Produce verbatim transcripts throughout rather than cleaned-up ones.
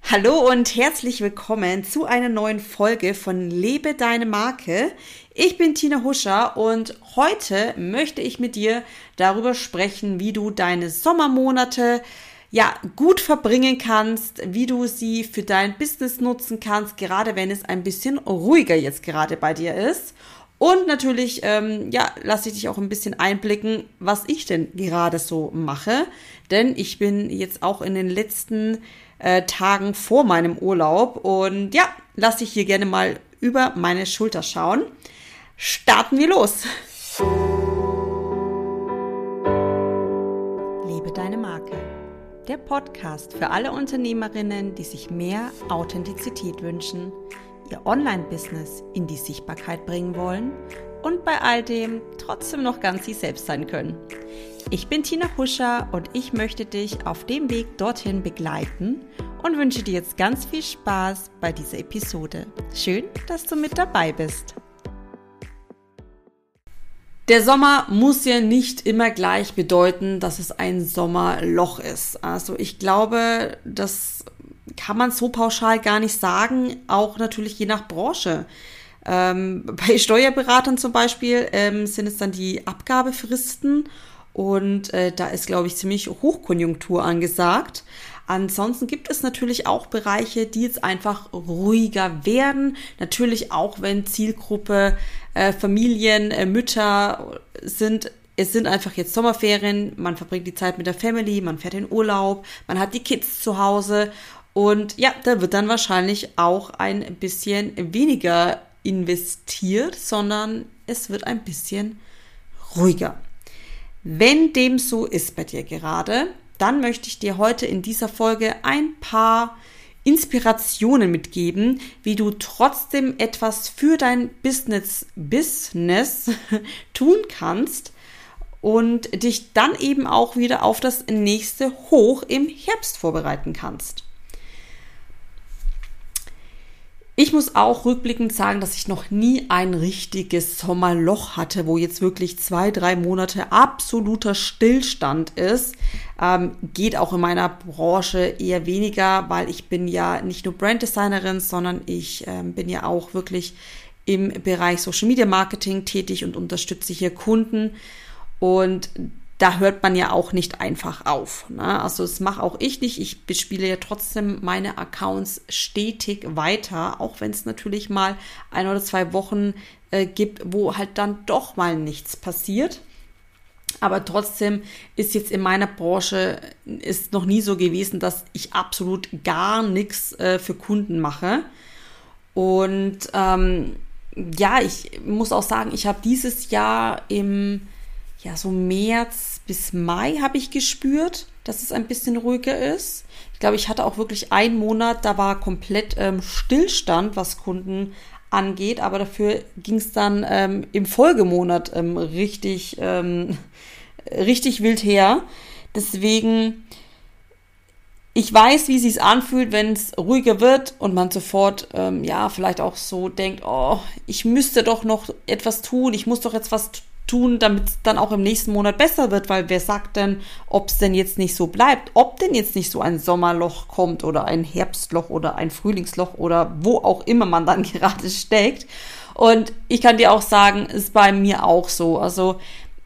Hallo und herzlich willkommen zu einer neuen Folge von Lebe deine Marke. Ich bin Tina Huscher und heute möchte ich mit dir darüber sprechen, wie du deine Sommermonate ja gut verbringen kannst, wie du sie für dein Business nutzen kannst, gerade wenn es ein bisschen ruhiger jetzt gerade bei dir ist. Und natürlich, ähm, ja, lasse ich dich auch ein bisschen einblicken, was ich denn gerade so mache. Denn ich bin jetzt auch in den letzten äh, Tagen vor meinem Urlaub und ja, lasse ich hier gerne mal über meine Schulter schauen. Starten wir los! Lebe deine Marke. Der Podcast für alle Unternehmerinnen, die sich mehr Authentizität wünschen, ihr Online-Business in die Sichtbarkeit bringen wollen und bei all dem trotzdem noch ganz sie selbst sein können. Ich bin Tina Huscher und ich möchte dich auf dem Weg dorthin begleiten und wünsche dir jetzt ganz viel Spaß bei dieser Episode. Schön, dass du mit dabei bist. Der Sommer muss ja nicht immer gleich bedeuten, dass es ein Sommerloch ist. Also ich glaube, das kann man so pauschal gar nicht sagen, auch natürlich je nach Branche. Ähm, bei Steuerberatern zum Beispiel ähm, sind es dann die Abgabefristen und äh, da ist, glaube ich, ziemlich Hochkonjunktur angesagt. Ansonsten gibt es natürlich auch Bereiche, die jetzt einfach ruhiger werden. Natürlich auch, wenn Zielgruppe äh, Familien, äh, Mütter sind. Es sind einfach jetzt Sommerferien, man verbringt die Zeit mit der Family, man fährt in Urlaub, man hat die Kids zu Hause. Und ja, da wird dann wahrscheinlich auch ein bisschen weniger investiert, sondern es wird ein bisschen ruhiger. Wenn dem so ist bei dir gerade, dann möchte ich dir heute in dieser Folge ein paar Inspirationen mitgeben, wie du trotzdem etwas für dein Business, Business tun kannst und dich dann eben auch wieder auf das nächste Hoch im Herbst vorbereiten kannst. Ich muss auch rückblickend sagen, dass ich noch nie ein richtiges Sommerloch hatte, wo jetzt wirklich zwei, drei Monate absoluter Stillstand ist. Ähm, geht auch in meiner Branche eher weniger, weil ich bin ja nicht nur Branddesignerin, sondern ich ähm, bin ja auch wirklich im Bereich Social Media Marketing tätig und unterstütze hier Kunden. Und da hört man ja auch nicht einfach auf, ne? Also das mache auch ich nicht. Ich bespiele ja trotzdem meine Accounts stetig weiter, auch wenn es natürlich mal ein oder zwei Wochen äh, gibt, wo halt dann doch mal nichts passiert. Aber trotzdem ist jetzt in meiner Branche ist noch nie so gewesen, dass ich absolut gar nichts äh, für Kunden mache. Und ähm, ja, ich muss auch sagen, ich habe dieses Jahr im Ja, so März bis Mai habe ich gespürt, dass es ein bisschen ruhiger ist. Ich glaube, ich hatte auch wirklich einen Monat, da war komplett ähm, Stillstand, was Kunden angeht. Aber dafür ging es dann ähm, im Folgemonat ähm, richtig, ähm, richtig wild her. Deswegen, ich weiß, wie es sich anfühlt, wenn es ruhiger wird und man sofort, ähm, ja, vielleicht auch so denkt, oh, ich müsste doch noch etwas tun, ich muss doch jetzt was tun. tun, damit es dann auch im nächsten Monat besser wird, weil wer sagt denn, ob es denn jetzt nicht so bleibt, ob denn jetzt nicht so ein Sommerloch kommt oder ein Herbstloch oder ein Frühlingsloch oder wo auch immer man dann gerade steckt. Und ich kann dir auch sagen, ist bei mir auch so. Also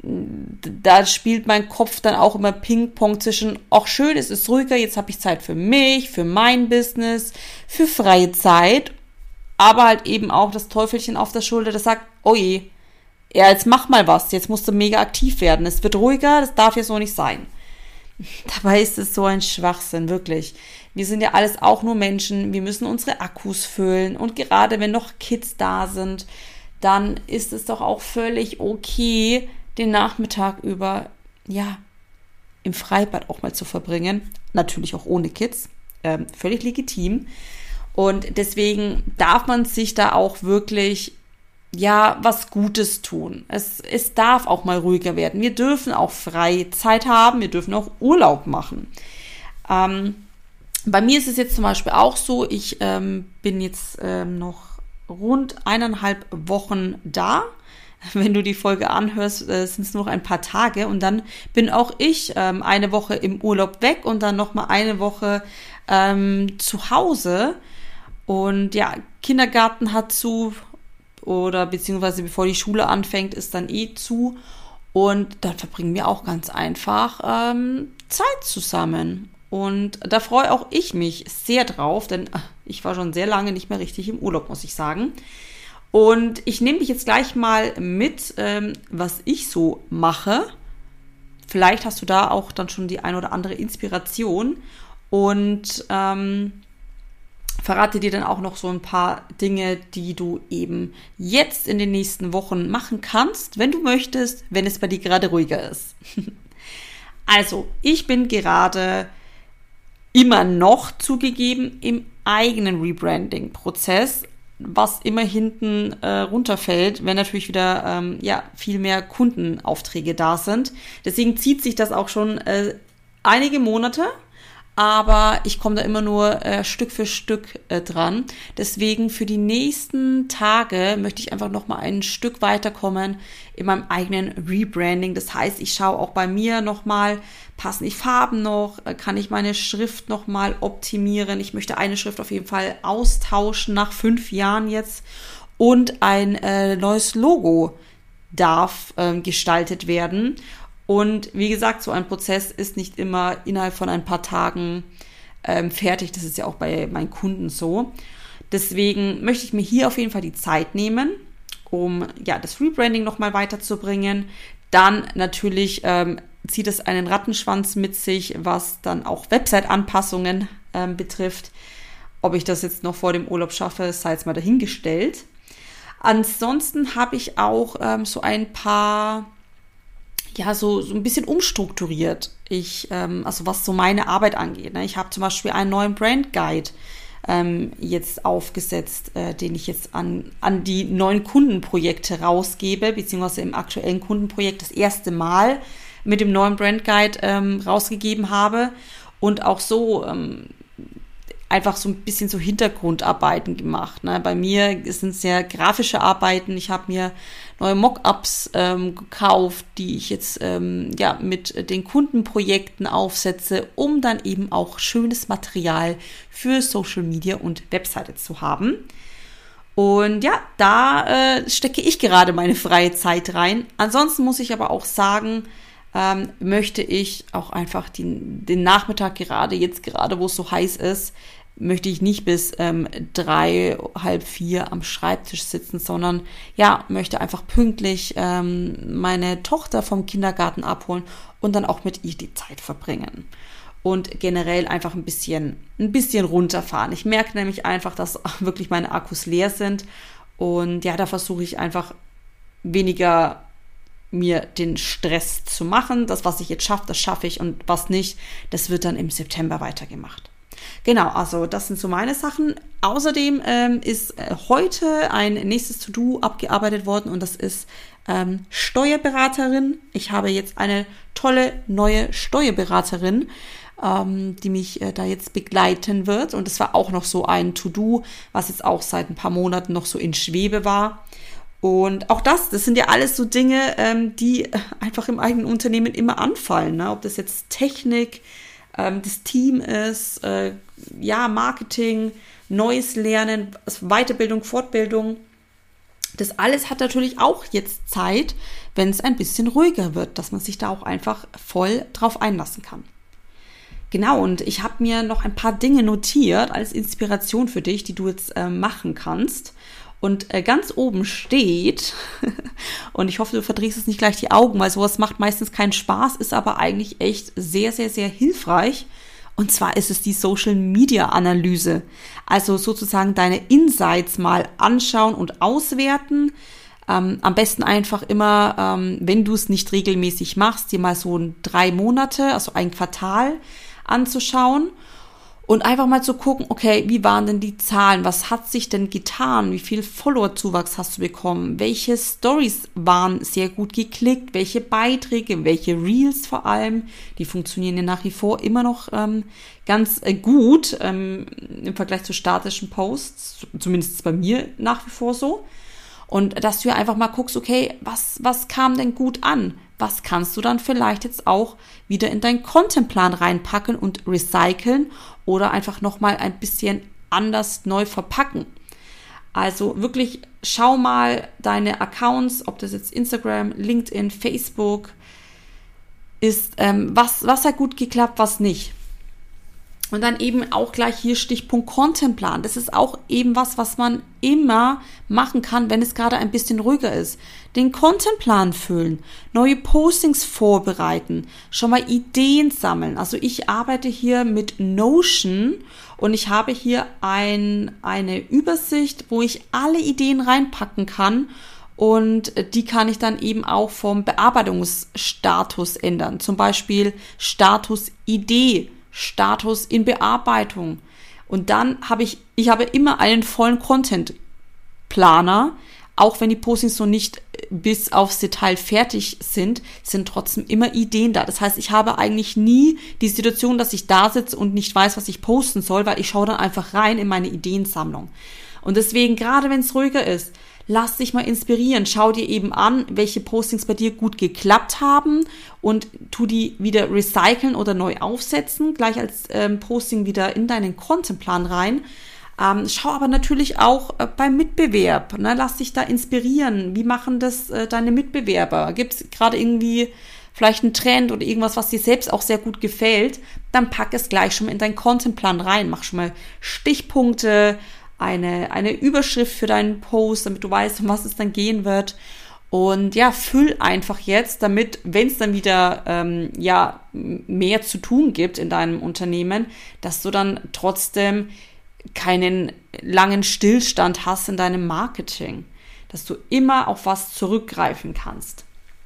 da spielt mein Kopf dann auch immer Ping-Pong zwischen, ach schön, es ist ruhiger, jetzt habe ich Zeit für mich, für mein Business, für freie Zeit, aber halt eben auch das Teufelchen auf der Schulter, das sagt, oh je, ja, jetzt mach mal was, jetzt musst du mega aktiv werden. Es wird ruhiger, das darf ja so nicht sein. Dabei ist es so ein Schwachsinn, wirklich. Wir sind ja alles auch nur Menschen, wir müssen unsere Akkus füllen und gerade wenn noch Kids da sind, dann ist es doch auch völlig okay, den Nachmittag über, ja, im Freibad auch mal zu verbringen. Natürlich auch ohne Kids, ähm, völlig legitim. Und deswegen darf man sich da auch wirklich ja, was Gutes tun. Es, es darf auch mal ruhiger werden. Wir dürfen auch freie Zeit haben, wir dürfen auch Urlaub machen. Ähm, bei mir ist es jetzt zum Beispiel auch so, ich ähm, bin jetzt ähm, noch rund eineinhalb Wochen da. wenn du die Folge anhörst, äh, sind es nur noch ein paar Tage und dann bin auch ich ähm, eine Woche im Urlaub weg und dann nochmal eine Woche ähm, zu Hause. Und ja, Kindergarten hat zu oder beziehungsweise bevor die Schule anfängt, ist dann eh zu. Und dann verbringen wir auch ganz einfach ähm, Zeit zusammen. Und da freue auch ich mich sehr drauf, denn ich war schon sehr lange nicht mehr richtig im Urlaub, muss ich sagen. Und ich nehme dich jetzt gleich mal mit, ähm, was ich so mache. Vielleicht hast du da auch dann schon die ein oder andere Inspiration und ähm, verrate dir dann auch noch so ein paar Dinge, die du eben jetzt in den nächsten Wochen machen kannst, wenn du möchtest, wenn es bei dir gerade ruhiger ist. Also, ich bin gerade immer noch zugegeben im eigenen Rebranding-Prozess, was immer hinten äh, runterfällt, wenn natürlich wieder ähm, ja viel mehr Kundenaufträge da sind. Deswegen zieht sich das auch schon äh, einige Monate, aber ich komme da immer nur äh, Stück für Stück äh, dran. Deswegen für die nächsten Tage möchte ich einfach noch mal ein Stück weiterkommen in meinem eigenen Rebranding. Das heißt, ich schaue auch bei mir noch mal, passen die Farben noch, äh, kann ich meine Schrift noch mal optimieren. Ich möchte eine Schrift auf jeden Fall austauschen nach fünf Jahren jetzt und ein äh, neues Logo darf äh, gestaltet werden. Und wie gesagt, so ein Prozess ist nicht immer innerhalb von ein paar Tagen ähm, fertig. Das ist ja auch bei meinen Kunden so. Deswegen möchte ich mir hier auf jeden Fall die Zeit nehmen, um ja das Rebranding nochmal weiterzubringen. Dann natürlich ähm, zieht es einen Rattenschwanz mit sich, was dann auch Website-Anpassungen ähm, betrifft. Ob ich das jetzt noch vor dem Urlaub schaffe, sei jetzt mal dahingestellt. Ansonsten habe ich auch ähm, so ein paar... ja, so, so ein bisschen umstrukturiert. Ich, ähm, also was so meine Arbeit angeht. Ne? Ich habe zum Beispiel einen neuen Brand Guide ähm, jetzt aufgesetzt, äh, den ich jetzt an, an die neuen Kundenprojekte rausgebe, beziehungsweise im aktuellen Kundenprojekt das erste Mal mit dem neuen Brand Guide ähm, rausgegeben habe und auch so ähm, einfach so ein bisschen so Hintergrundarbeiten gemacht. Ne? Bei mir sind es ja grafische Arbeiten. Ich habe mir neue Mockups ähm, gekauft, die ich jetzt ähm, ja mit den Kundenprojekten aufsetze, um dann eben auch schönes Material für Social Media und Webseite zu haben. Und ja, da äh, stecke ich gerade meine freie Zeit rein. Ansonsten muss ich aber auch sagen, ähm, möchte ich auch einfach den, den Nachmittag gerade, jetzt gerade, wo es so heiß ist, möchte ich nicht bis ähm, drei, halb vier am Schreibtisch sitzen, sondern ja, möchte einfach pünktlich ähm, meine Tochter vom Kindergarten abholen und dann auch mit ihr die Zeit verbringen. Und generell einfach ein bisschen, ein bisschen runterfahren. Ich merke nämlich einfach, dass wirklich meine Akkus leer sind. Und ja, da versuche ich einfach weniger mir den Stress zu machen. Das, was ich jetzt schaffe, das schaffe ich. Und was nicht, das wird dann im September weitergemacht. Genau, also das sind so meine Sachen. Außerdem ähm, ist äh, heute ein nächstes To-Do abgearbeitet worden und das ist ähm, Steuerberaterin. Ich habe jetzt eine tolle neue Steuerberaterin, ähm, die mich äh, da jetzt begleiten wird. Und das war auch noch so ein To-Do, was jetzt auch seit ein paar Monaten noch so in Schwebe war. Und auch das, das sind ja alles so Dinge, ähm, die einfach im eigenen Unternehmen immer anfallen. Ne? Ob das jetzt Technik, ähm, das Team ist, äh, ja, Marketing, neues Lernen, Weiterbildung, Fortbildung. Das alles hat natürlich auch jetzt Zeit, wenn es ein bisschen ruhiger wird, dass man sich da auch einfach voll drauf einlassen kann. Genau, und ich habe mir noch ein paar Dinge notiert als Inspiration für dich, die du jetzt äh, machen kannst. Und äh, ganz oben steht, und ich hoffe, du verdrehst es nicht gleich die Augen, weil sowas macht meistens keinen Spaß, ist aber eigentlich echt sehr, sehr, sehr hilfreich. Und zwar ist es die Social-Media-Analyse. Also sozusagen deine Insights mal anschauen und auswerten. Ähm, am besten einfach immer, ähm, wenn du es nicht regelmäßig machst, dir mal so ein drei Monate, also ein Quartal anzuschauen. Und einfach mal zu gucken, okay, wie waren denn die Zahlen? Was hat sich denn getan? Wie viel Follower-Zuwachs hast du bekommen? Welche Stories waren sehr gut geklickt? Welche Beiträge? Welche Reels vor allem? Die funktionieren ja nach wie vor immer noch ähm, ganz äh, gut ähm, im Vergleich zu statischen Posts. Zumindest ist es bei mir nach wie vor so. Und dass du einfach mal guckst, okay, was, was kam denn gut an? Was kannst du dann vielleicht jetzt auch wieder in deinen Contentplan reinpacken und recyceln oder einfach nochmal ein bisschen anders neu verpacken? Also wirklich schau mal deine Accounts, ob das jetzt Instagram, LinkedIn, Facebook ist, ähm, was, was hat gut geklappt, was nicht. Und dann eben auch gleich hier Stichpunkt Contentplan. Das ist auch eben was, was man immer machen kann, wenn es gerade ein bisschen ruhiger ist. Den Contentplan füllen, neue Postings vorbereiten, schon mal Ideen sammeln. Also ich arbeite hier mit Notion und ich habe hier ein, eine Übersicht, wo ich alle Ideen reinpacken kann. Und die kann ich dann eben auch vom Bearbeitungsstatus ändern. Zum Beispiel Status Idee. Status in Bearbeitung. Und dann habe ich, ich habe immer einen vollen Content-Planer, auch wenn die Postings noch nicht bis aufs Detail fertig sind, sind trotzdem immer Ideen da. Das heißt, ich habe eigentlich nie die Situation, dass ich da sitze und nicht weiß, was ich posten soll, weil ich schaue dann einfach rein in meine Ideensammlung. Und deswegen, gerade wenn es ruhiger ist, lass dich mal inspirieren. Schau dir eben an, welche Postings bei dir gut geklappt haben und tu die wieder recyceln oder neu aufsetzen, gleich als ähm, Posting wieder in deinen Contentplan rein. Ähm, schau aber natürlich auch äh, beim Mitbewerb. Ne? Lass dich da inspirieren. Wie machen das äh, deine Mitbewerber? Gibt es gerade irgendwie vielleicht einen Trend oder irgendwas, was dir selbst auch sehr gut gefällt? Dann pack es gleich schon mal in deinen Contentplan rein. Mach schon mal Stichpunkte, eine, eine Überschrift für deinen Post, damit du weißt, um was es dann gehen wird. Und ja, füll einfach jetzt, damit, wenn es dann wieder ähm, ja mehr zu tun gibt in deinem Unternehmen, dass du dann trotzdem keinen langen Stillstand hast in deinem Marketing, dass du immer auf was zurückgreifen kannst.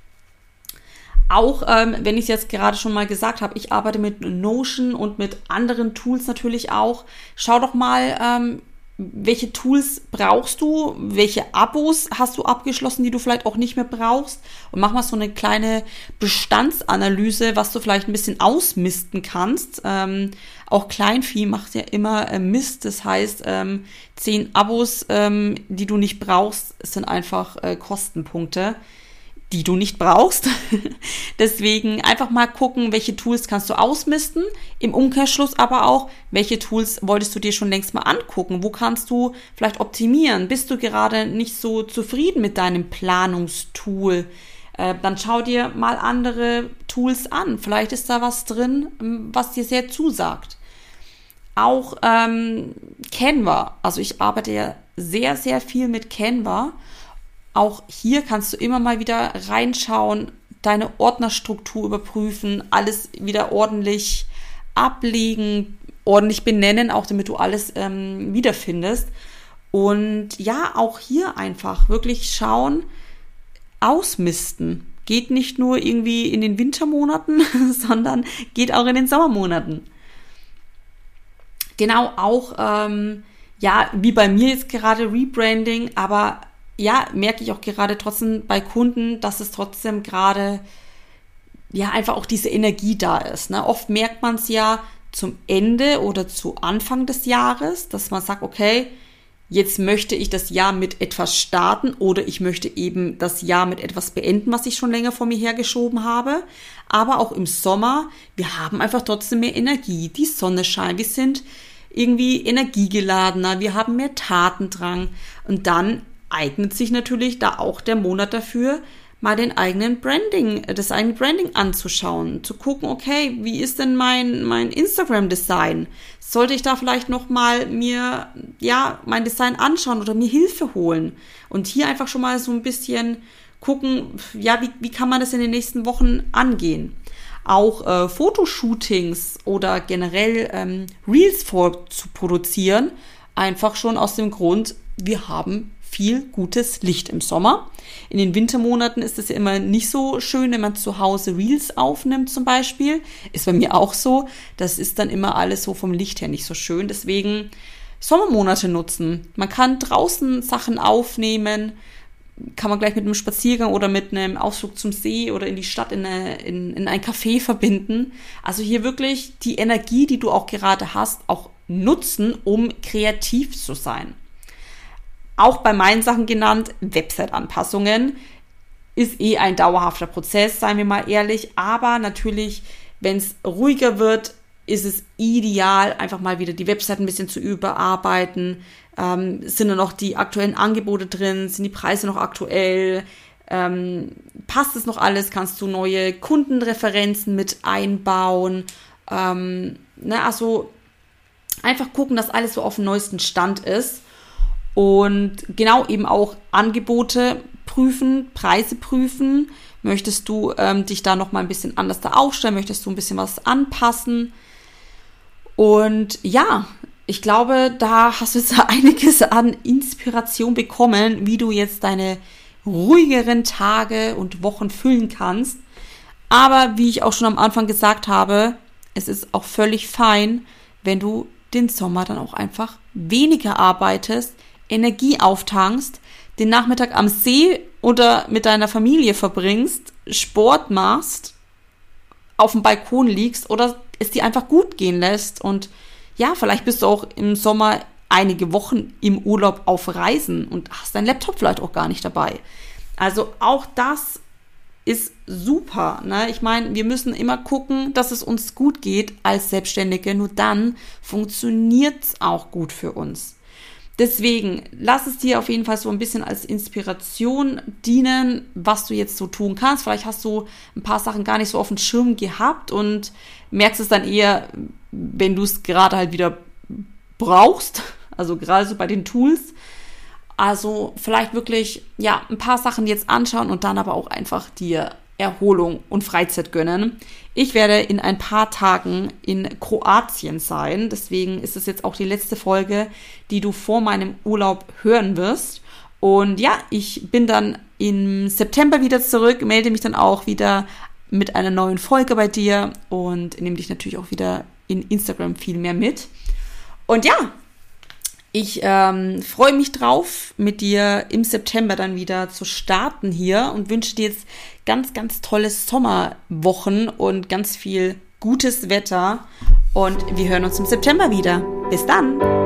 Auch ähm, wenn ich es jetzt gerade schon mal gesagt habe, ich arbeite mit Notion und mit anderen Tools natürlich auch. Schau doch mal, ähm, welche Tools brauchst du, welche Abos hast du abgeschlossen, die du vielleicht auch nicht mehr brauchst, und mach mal so eine kleine Bestandsanalyse, was du vielleicht ein bisschen ausmisten kannst. Ähm, auch Kleinvieh macht ja immer äh, Mist, das heißt, ähm, zehn Abos, ähm, die du nicht brauchst, sind einfach äh, Kostenpunkte, die du nicht brauchst. Deswegen einfach mal gucken, welche Tools kannst du ausmisten. Im Umkehrschluss aber auch, welche Tools wolltest du dir schon längst mal angucken? Wo kannst du vielleicht optimieren? Bist du gerade nicht so zufrieden mit deinem Planungstool? Äh, dann schau dir mal andere Tools an. Vielleicht ist da was drin, was dir sehr zusagt. Auch ähm, Canva. Also ich arbeite ja sehr, sehr viel mit Canva. Auch hier kannst du immer mal wieder reinschauen, deine Ordnerstruktur überprüfen, alles wieder ordentlich ablegen, ordentlich benennen, auch damit du alles ähm, wiederfindest. Und ja, auch hier einfach wirklich schauen, ausmisten. Geht nicht nur irgendwie in den Wintermonaten, sondern geht auch in den Sommermonaten. Genau, auch, ähm, ja, wie bei mir jetzt gerade Rebranding, aber ja, merke ich auch gerade trotzdem bei Kunden, dass es trotzdem gerade, ja, einfach auch diese Energie da ist. Ne? Oft merkt man es ja zum Ende oder zu Anfang des Jahres, dass man sagt, okay, jetzt möchte ich das Jahr mit etwas starten oder ich möchte eben das Jahr mit etwas beenden, was ich schon länger vor mir hergeschoben habe. Aber auch im Sommer, wir haben einfach trotzdem mehr Energie, die Sonne scheint, wir sind irgendwie energiegeladener, wir haben mehr Tatendrang, und dann eignet sich natürlich da auch der Monat dafür, mal den eigenen Branding, das eigene Branding anzuschauen, zu gucken, okay, wie ist denn mein mein Instagram-Design? Sollte ich da vielleicht noch mal mir ja mein Design anschauen oder mir Hilfe holen? Und hier einfach schon mal so ein bisschen gucken, ja, wie wie kann man das in den nächsten Wochen angehen? Auch äh, Fotoshootings oder generell ähm, Reels vor zu produzieren, einfach schon aus dem Grund, wir haben viel gutes Licht im Sommer. In den Wintermonaten ist es ja immer nicht so schön, wenn man zu Hause Reels aufnimmt zum Beispiel. Ist bei mir auch so. Das ist dann immer alles so vom Licht her nicht so schön. Deswegen Sommermonate nutzen. Man kann draußen Sachen aufnehmen, kann man gleich mit einem Spaziergang oder mit einem Ausflug zum See oder in die Stadt in, eine, in, in ein Café verbinden. Also hier wirklich die Energie, die du auch gerade hast, auch nutzen, um kreativ zu sein. auch bei meinen Sachen genannt, Website-Anpassungen ist eh ein dauerhafter Prozess, seien wir mal ehrlich. Aber natürlich, wenn es ruhiger wird, ist es ideal, einfach mal wieder die Website ein bisschen zu überarbeiten. Ähm, sind da noch die aktuellen Angebote drin? Sind die Preise noch aktuell? Ähm, passt es noch alles? Kannst du neue Kundenreferenzen mit einbauen? Ähm, ne, also einfach gucken, dass alles so auf dem neuesten Stand ist. Und genau eben auch Angebote prüfen, Preise prüfen. Möchtest du ähm, dich da noch mal ein bisschen anders da aufstellen? Möchtest du ein bisschen was anpassen? Und ja, ich glaube, da hast du jetzt einiges an Inspiration bekommen, wie du jetzt deine ruhigeren Tage und Wochen füllen kannst. Aber wie ich auch schon am Anfang gesagt habe, es ist auch völlig fein, wenn du den Sommer dann auch einfach weniger arbeitest, Energie auftankst, den Nachmittag am See oder mit deiner Familie verbringst, Sport machst, auf dem Balkon liegst oder es dir einfach gut gehen lässt. Und ja, vielleicht bist du auch im Sommer einige Wochen im Urlaub auf Reisen und hast deinen Laptop vielleicht auch gar nicht dabei. Also auch das ist super. Ne? Ich meine, wir müssen immer gucken, dass es uns gut geht als Selbstständige. Nur dann funktioniert es auch gut für uns. Deswegen, lass es dir auf jeden Fall so ein bisschen als Inspiration dienen, was du jetzt so tun kannst. Vielleicht hast du ein paar Sachen gar nicht so auf dem Schirm gehabt und merkst es dann eher, wenn du es gerade halt wieder brauchst. Also gerade so bei den Tools. Also vielleicht wirklich, ja, ein paar Sachen jetzt anschauen und dann aber auch einfach dir Erholung und Freizeit gönnen. Ich werde in ein paar Tagen in Kroatien sein. Deswegen ist es jetzt auch die letzte Folge, die du vor meinem Urlaub hören wirst. Und ja, ich bin dann im September wieder zurück, melde mich dann auch wieder mit einer neuen Folge bei dir und nehme dich natürlich auch wieder in Instagram viel mehr mit. Und ja, ich ähm, freue mich drauf, mit dir im September dann wieder zu starten hier und wünsche dir jetzt ganz, ganz tolle Sommerwochen und ganz viel gutes Wetter. Und wir hören uns im September wieder. Bis dann!